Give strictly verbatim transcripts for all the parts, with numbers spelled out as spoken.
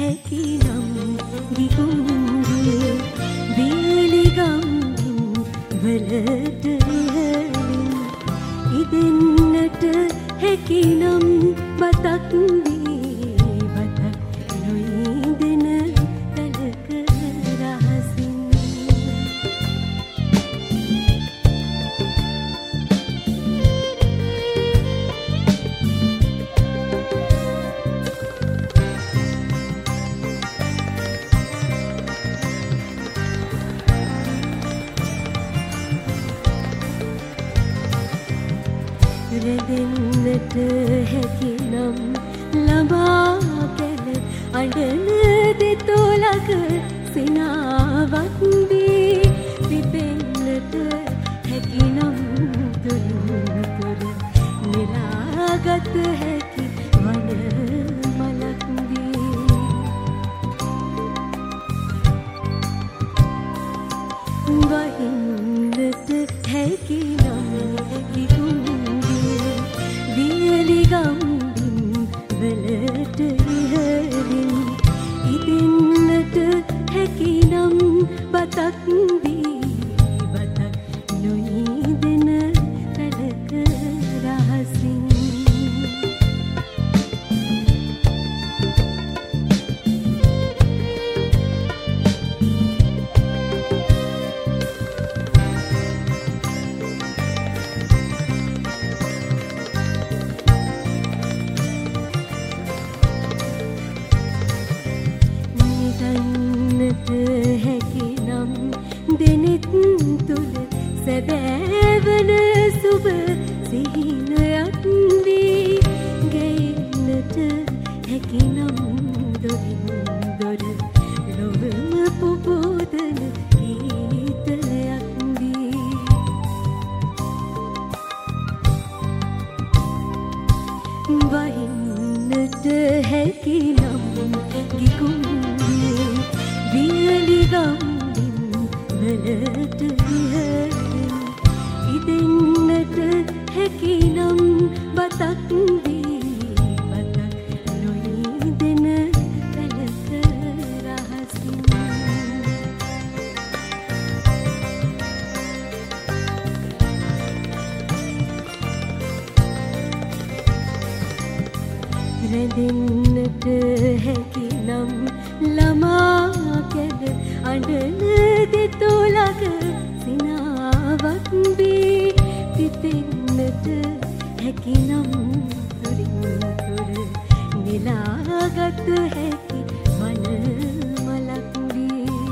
හැකිනම් ගිගුම්ගේ වියලිගම් වලට ඉහළින් ඉදෙන්නට හැකිනම් බතක් වී බතක් නොයිදෙන තලක රහසින් රැඳෙන්නට හැකිනම් ළඹා කැල අඬන දෙතොලක සිනාවක් වී පිපෙන්නට හැකිනම් තුලින් තුර නෙලාගත හැකි වන මලක් වී වහින්නට හැකිනම් ගිගුම්ගේ වියලිගම්බින් වලට ඉහළින් ඉදෙන්නට හැකිනම් බතක් වී බතක් නොයිදෙන තලක රහසින් නිදන්නට හැකිනම් දෙනෙත් තුල සැබෑවන සුබ සිහිනයක් වී ගෙන්නට හැකිනම් දොරින් දොර ලොවම පුබෝදන ගීතයක් වී වහින්නට හැකිනම් ගිගුම්ගේ වියලිගම්බින් වලට ඉහළින් ඉදෙන්නට හැකිනම් බතක් වී බතක් නොයිදෙන තලක රහසින් රැඳෙන්නට හැකිනම් ළමා කැල අඬන දෙතොලක සිනාවක් වී පිපෙන්නට හැකිනම් තුරින් තුර නෙලාගත හැකි වන මලක් වී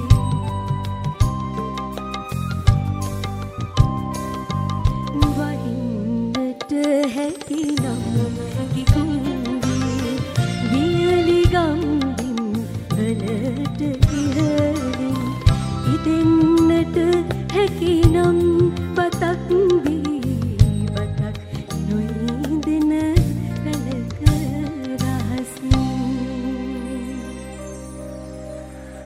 වහින්නට හැකිනම් ගිගුම්ගේ වියලිගම්බින් වලට ඉහළින් ඉදෙන්